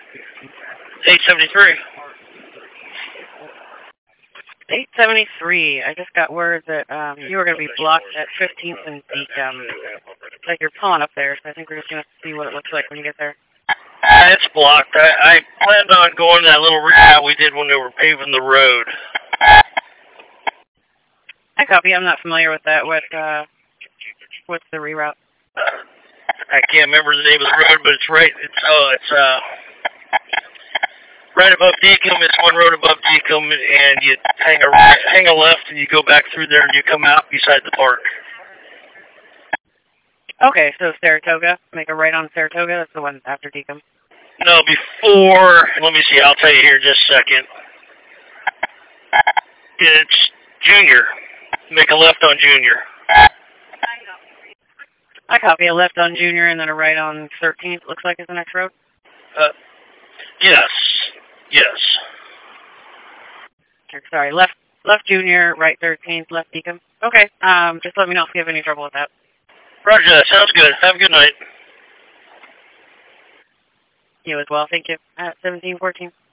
873. 873. I just got word that you were going to be blocked at 15th and Deacon. Like you're pulling up there, so I think we're just going to see what it looks like when you get there. It's blocked. I planned on going that little route we did when they were paving the road. I copy. I'm not familiar with that. What's the reroute? I can't remember the name of the road, but it's right. It's right above Deacom. It's one road above Deacom, and you hang a left, and you go back through there, and you come out beside the park. Okay, so Saratoga. Make a right on Saratoga. That's the one after Deacom. No, before. Let me see. I'll tell you here in just a second. It's Junior. Make a left on Junior. I copy. A left on Junior and then a right on 13th. Looks like is the next road. Yes. Sorry, left Junior, right 13th, left Deacon. Okay, just let me know if you have any trouble with that. Roger that. Sounds good. Have a good night. You as well. Thank you. 1714.